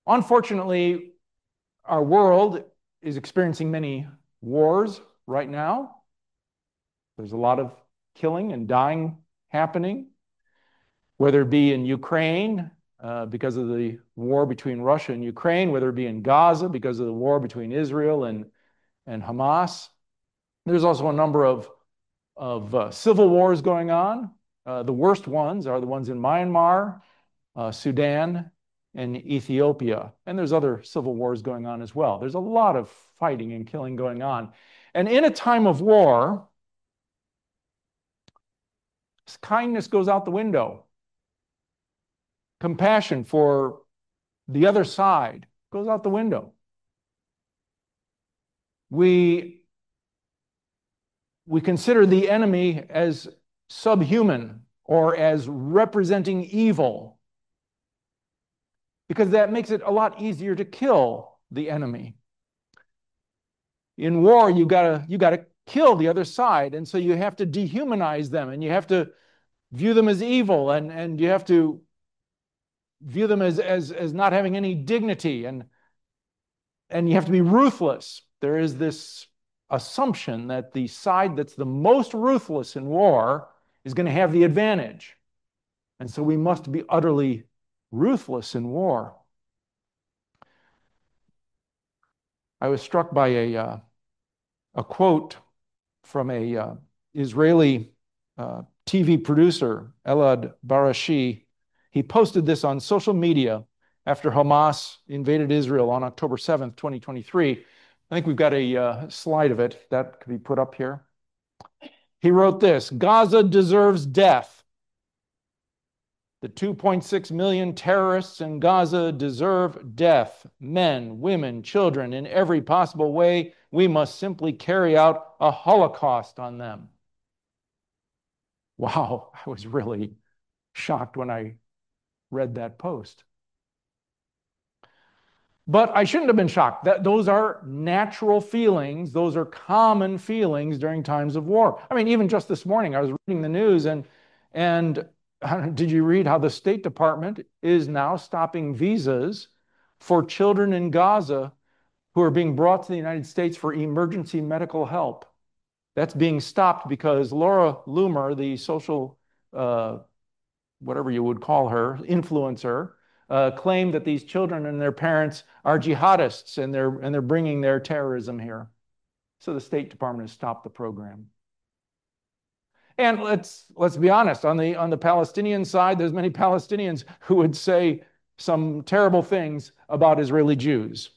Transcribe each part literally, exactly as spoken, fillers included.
Unfortunately, our world is experiencing many wars right now. There's a lot of killing and dying happening, whether it be in Ukraine uh, because of the war between Russia and Ukraine, whether it be in Gaza because of the war between Israel and, and Hamas. There's also a number of, of uh, civil wars going on. Uh, the worst ones are the ones in Myanmar, uh, Sudan, and Ethiopia. And there's other civil wars going on as well. There's a lot of fighting and killing going on. And in a time of war, kindness goes out the window. Compassion for the other side goes out the window. We, we consider the enemy as subhuman or as representing evil, because that makes it a lot easier to kill the enemy. In war, you gotta, you gotta kill the other side, and so you have to dehumanize them, and you have to view them as evil, and, and you have to view them as, as, as not having any dignity, and, and you have to be ruthless. There is this assumption that the side that's the most ruthless in war is going to have the advantage. And so we must be utterly ruthless in war. I was struck by a, uh, a quote from a uh, Israeli uh, T V producer, Elad Barashi. He posted this on social media after Hamas invaded Israel on October seventh, twenty twenty-three. I think we've got a uh, slide of it that could be put up here. He wrote this: Gaza deserves death. The two point six million terrorists in Gaza deserve death. Men, women, children, in every possible way. We must simply carry out a holocaust on them. Wow, I was really shocked when I read that post. But I shouldn't have been shocked. That those are natural feelings. Those are common feelings during times of war. I mean, even just this morning, I was reading the news, and and did you read how the State Department is now stopping visas for children in Gaza who are being brought to the United States for emergency medical help? That's being stopped because Laura Loomer, the social, uh, whatever you would call her, influencer, uh, claimed that these children and their parents are jihadists, and they're, and they're bringing their terrorism here. So the State Department has stopped the program. And let's, let's be honest, on the, on the Palestinian side, there's many Palestinians who would say some terrible things about Israeli Jews.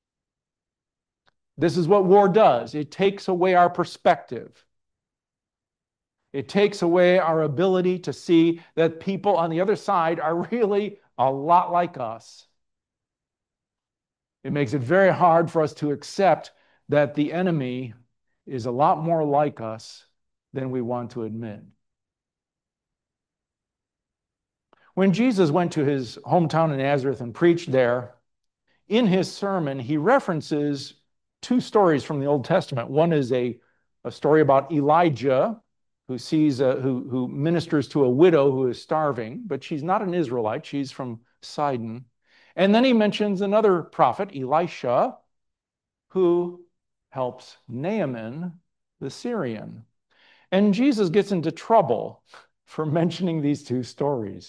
This is what war does. It takes away our perspective. It takes away our ability to see that people on the other side are really a lot like us. It makes it very hard for us to accept that the enemy is a lot more like us than we want to admit. When Jesus went to his hometown in Nazareth and preached there, in his sermon, he references two stories from the Old Testament. One is a, a story about Elijah, who sees a, who, who ministers to a widow who is starving, but she's not an Israelite. She's from Sidon. And then he mentions another prophet, Elisha, who helps Naaman, the Syrian. And Jesus gets into trouble for mentioning these two stories,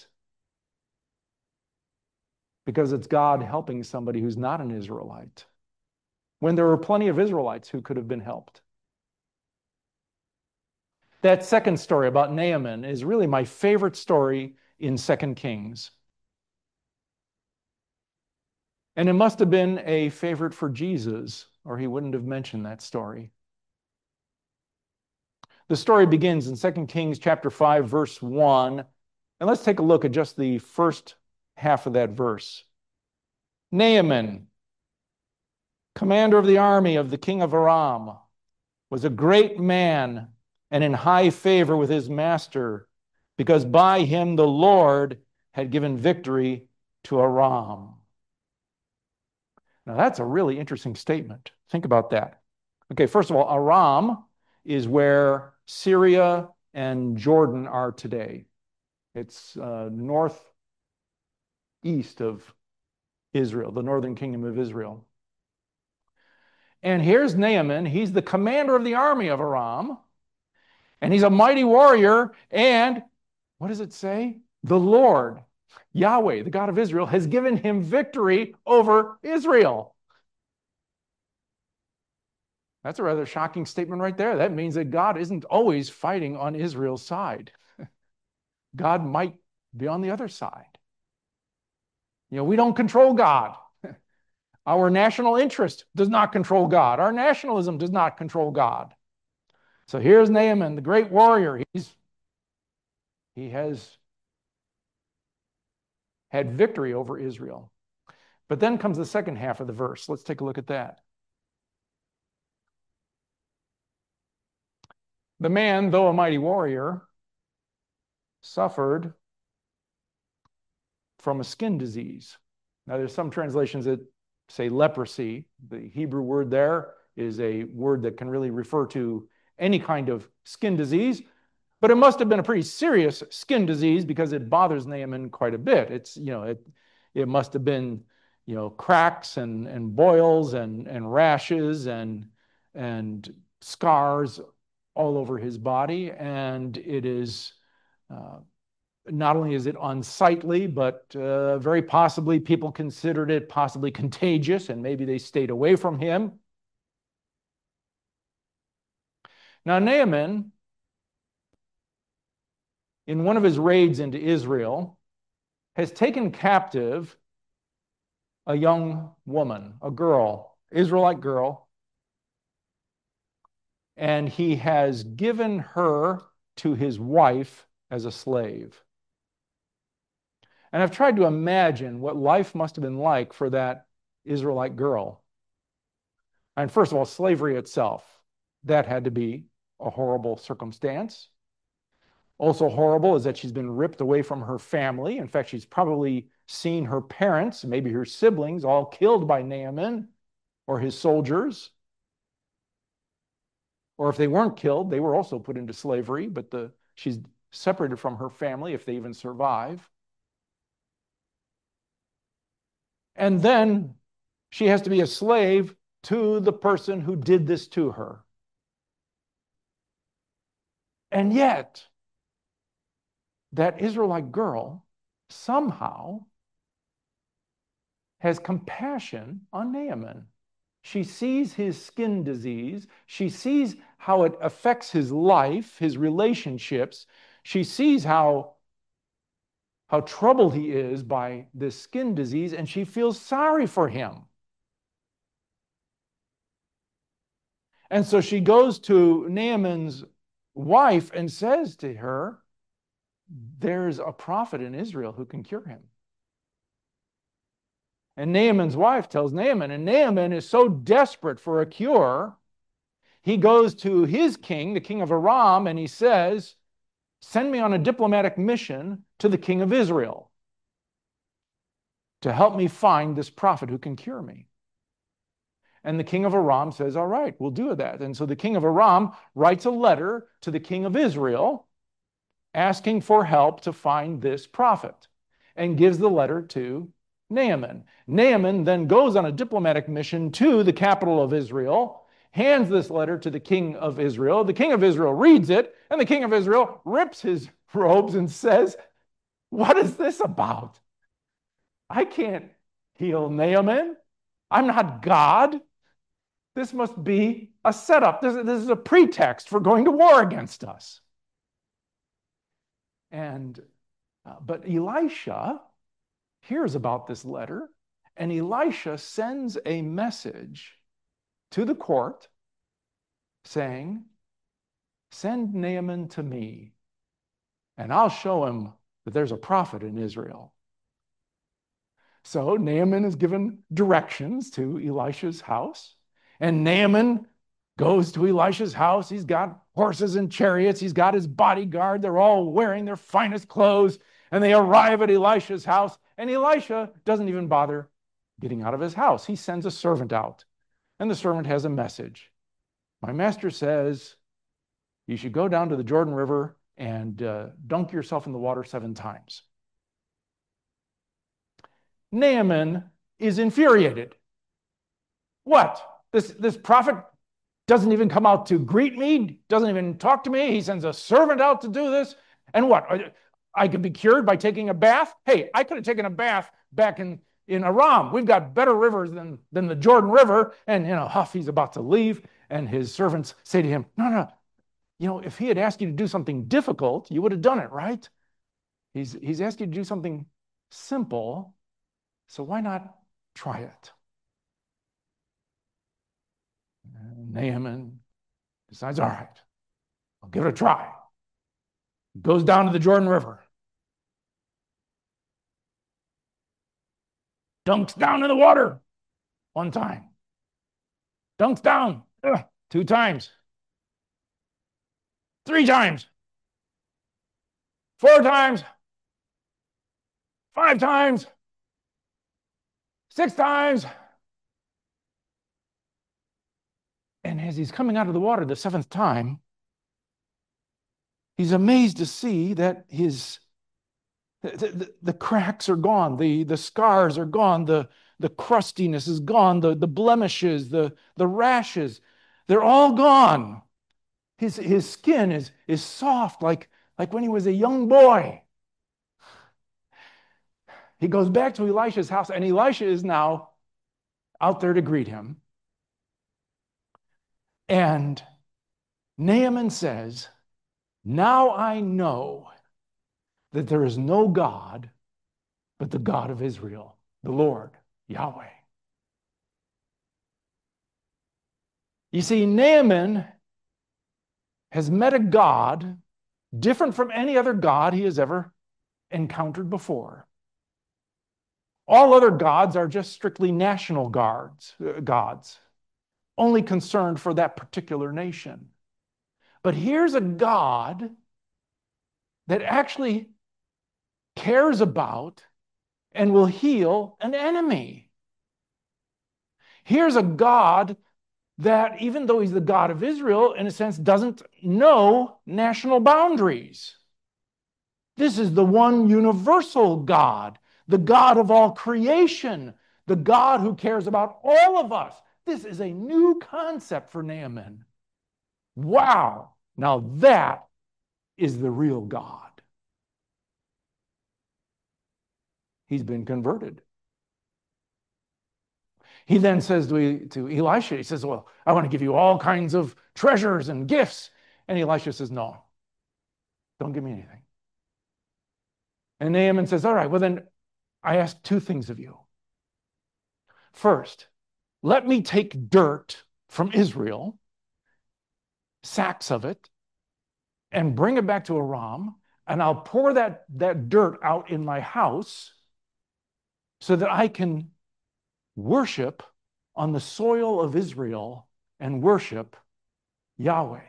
because it's God helping somebody who's not an Israelite, when there were plenty of Israelites who could have been helped. That second story about Naaman is really my favorite story in Second Kings. And it must have been a favorite for Jesus, or he wouldn't have mentioned that story. The story begins in Second Kings chapter five, verse one. And let's take a look at just the first half of that verse. Naaman, commander of the army of the king of Aram, was a great man and in high favor with his master, because by him the Lord had given victory to Aram. Now that's a really interesting statement. Think about that. Okay, first of all, Aram is where Syria and Jordan are today. It's uh, northeast of Israel, the northern kingdom of Israel. And here's Naaman. He's the commander of the army of Aram. And he's a mighty warrior. And what does it say? The Lord, Yahweh, the God of Israel, has given him victory over Israel. That's a rather shocking statement right there. That means that God isn't always fighting on Israel's side. God might be on the other side. You know, we don't control God. Our national interest does not control God. Our nationalism does not control God. So here's Naaman, the great warrior. He's, he has had victory over Israel. But then comes the second half of the verse. Let's take a look at that. The man, though a mighty warrior, suffered from a skin disease. Now, there's some translations that say leprosy. The Hebrew word there is a word that can really refer to any kind of skin disease, but it must have been a pretty serious skin disease because it bothers Naaman quite a bit. It's, you know, it, it must have been, you know, cracks and, and boils and, and rashes and, and scars all over his body. And it is, uh, not only is it unsightly, but uh, very possibly people considered it possibly contagious, and maybe they stayed away from him. Now, Naaman, in one of his raids into Israel, has taken captive a young woman, a girl, Israelite girl, and he has given her to his wife as a slave. And I've tried to imagine what life must have been like for that Israelite girl. And first of all, slavery itself, that had to be a horrible circumstance. Also horrible is that she's been ripped away from her family. In fact, she's probably seen her parents, maybe her siblings, all killed by Naaman or his soldiers. Or if they weren't killed, they were also put into slavery, but the, she's separated from her family if they even survive. And then she has to be a slave to the person who did this to her. And yet, that Israelite girl somehow has compassion on Naaman. She sees his skin disease. She sees how it affects his life, his relationships. She sees how how troubled he is by this skin disease, and she feels sorry for him. And so she goes to Naaman's wife and says to her, there's a prophet in Israel who can cure him. And Naaman's wife tells Naaman, and Naaman is so desperate for a cure, he goes to his king, the king of Aram, and he says, send me on a diplomatic mission to the king of Israel to help me find this prophet who can cure me. And the king of Aram says, all right, we'll do that. And so the king of Aram writes a letter to the king of Israel asking for help to find this prophet and gives the letter to Naaman. Naaman then goes on a diplomatic mission to the capital of Israel, hands this letter to the king of Israel. The king of Israel reads it, and the king of Israel rips his robes and says, what is this about? I can't heal Naaman. I'm not God. This must be a setup. This, this is a pretext for going to war against us. And, uh, but Elisha hears about this letter, and Elisha sends a message to the court saying, send Naaman to me, and I'll show him that there's a prophet in Israel. So Naaman is given directions to Elisha's house, and Naaman goes to Elisha's house. He's got horses and chariots. He's got his bodyguard. They're all wearing their finest clothes, and they arrive at Elisha's house, and Elisha doesn't even bother getting out of his house. He sends a servant out, and the servant has a message. My master says, you should go down to the Jordan River and uh, dunk yourself in the water seven times. Naaman is infuriated. What? This, this prophet doesn't even come out to greet me, doesn't even talk to me. He sends a servant out to do this. And what? I could be cured by taking a bath? Hey, I could have taken a bath back in, in Aram. We've got better rivers than, than the Jordan River. And, you know, Huff, he's about to leave. And his servants say to him, no, no, you know, if he had asked you to do something difficult, you would have done it, right? He's, he's asked you to do something simple. So why not try it? And Naaman decides, all right, I'll give it a try. Goes down to the Jordan River. Dunks down in the water one time. Dunks down ugh, two times. Three times. Four times. Five times. Six times. And as he's coming out of the water the seventh time, he's amazed to see that his the, the, the cracks are gone, the, the scars are gone, the, the crustiness is gone, the, the blemishes, the, the rashes, they're all gone. His, his skin is, is soft like, like when he was a young boy. He goes back to Elisha's house, and Elisha is now out there to greet him. And Naaman says, now I know that there is no God but the God of Israel, the Lord, Yahweh. You see, Naaman has met a God different from any other God he has ever encountered before. All other gods are just strictly national guards, uh, gods, only concerned for that particular nation. But here's a God that actually cares about and will heal an enemy. Here's a God that, even though he's the God of Israel, in a sense, doesn't know national boundaries. This is the one universal God, the God of all creation, the God who cares about all of us. This is a new concept for Naaman. Wow! Now that is the real God. He's been converted. He then says to, to Elisha, he says, well, I want to give you all kinds of treasures and gifts. And Elisha says, no, don't give me anything. And Naaman says, all right, well then I ask two things of you. First, let me take dirt from Israel, sacks of it, and bring it back to Aram, and I'll pour that, that dirt out in my house so that I can worship on the soil of Israel and worship Yahweh.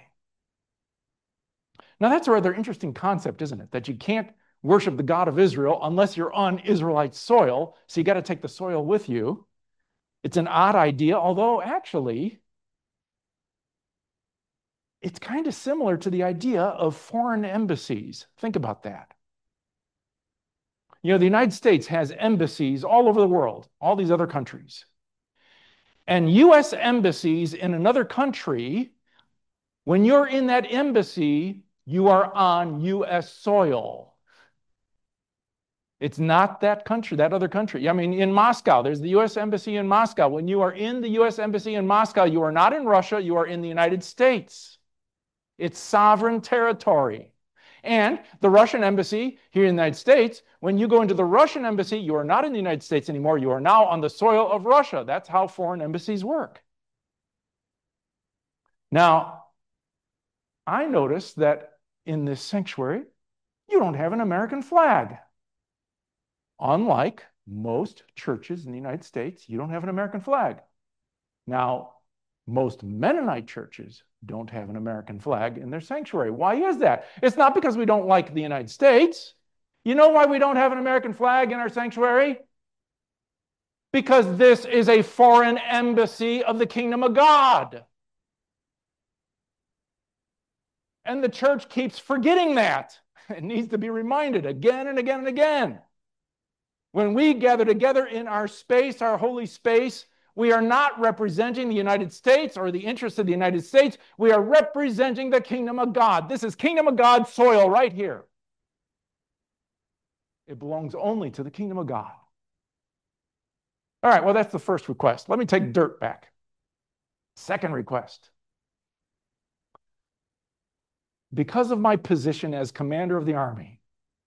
Now that's a rather interesting concept, isn't it? That you can't worship the God of Israel unless you're on Israelite soil, so you got to take the soil with you. It's an odd idea, although actually it's kind of similar to the idea of foreign embassies. Think about that. You know, the United States has embassies all over the world, all these other countries. And U S embassies in another country, when you're in that embassy, you are on U S soil. It's not that country, that other country. I mean, in Moscow, there's the U S embassy in Moscow. When you are in the U S embassy in Moscow, you are not in Russia, you are in the United States. It's sovereign territory. And the Russian embassy here in the United States, when you go into the Russian embassy, you are not in the United States anymore. You are now on the soil of Russia. That's how foreign embassies work. Now, I noticed that in this sanctuary, you don't have an American flag. Unlike most churches in the United States, you don't have an American flag. Now, most Mennonite churches don't have an American flag in their sanctuary. Why is that? It's not because we don't like the United States. You know why we don't have an American flag in our sanctuary? Because this is a foreign embassy of the kingdom of God. And the church keeps forgetting that. It needs to be reminded again and again and again. When we gather together in our space, our holy space, we are not representing the United States or the interests of the United States. We are representing the kingdom of God. This is kingdom of God soil right here. It belongs only to the kingdom of God. All right, well, that's the first request. Let me take dirt back. Second request. Because of my position as commander of the army,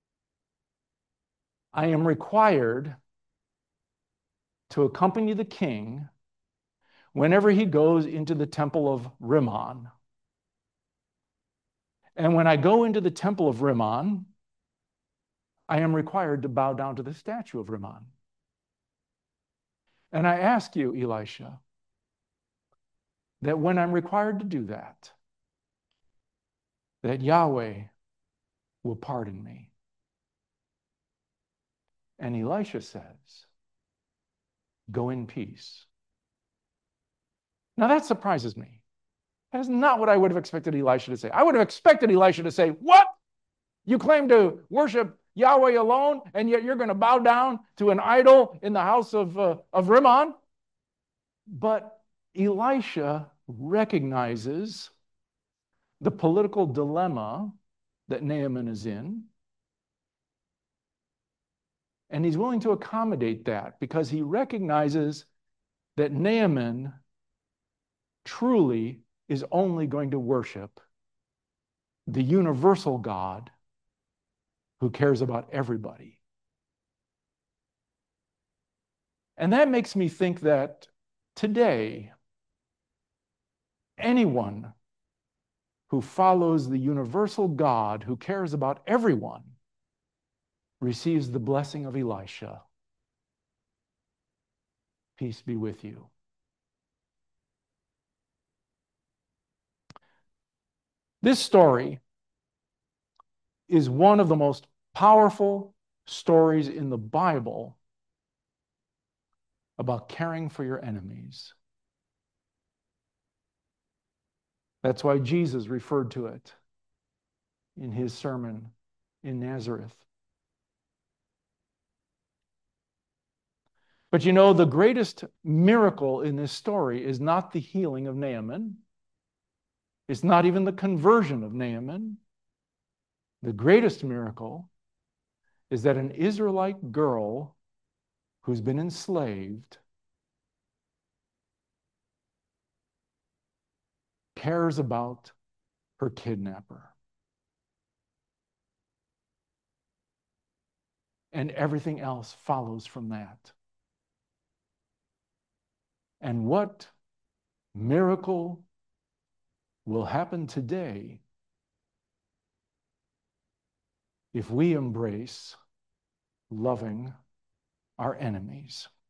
I am required to accompany the king whenever he goes into the temple of Rimmon. And when I go into the temple of Rimmon, I am required to bow down to the statue of Rimmon. And I ask you, Elisha, that when I'm required to do that, that Yahweh will pardon me. And Elisha says, go in peace. Now that surprises me. That is not what I would have expected Elisha to say. I would have expected Elisha to say, what? You claim to worship Yahweh alone, and yet you're going to bow down to an idol in the house of, uh, of Rimmon? But Elisha recognizes the political dilemma that Naaman is in, and he's willing to accommodate that because he recognizes that Naaman truly is only going to worship the universal God who cares about everybody. And that makes me think that today, anyone who follows the universal God who cares about everyone receives the blessing of Elisha. Peace be with you. This story is one of the most powerful stories in the Bible about caring for your enemies. That's why Jesus referred to it in his sermon in Nazareth. But you know, the greatest miracle in this story is not the healing of Naaman. It's not even the conversion of Naaman. The greatest miracle is that an Israelite girl who's been enslaved cares about her kidnapper. And everything else follows from that. And what miracle will happen today if we embrace loving our enemies?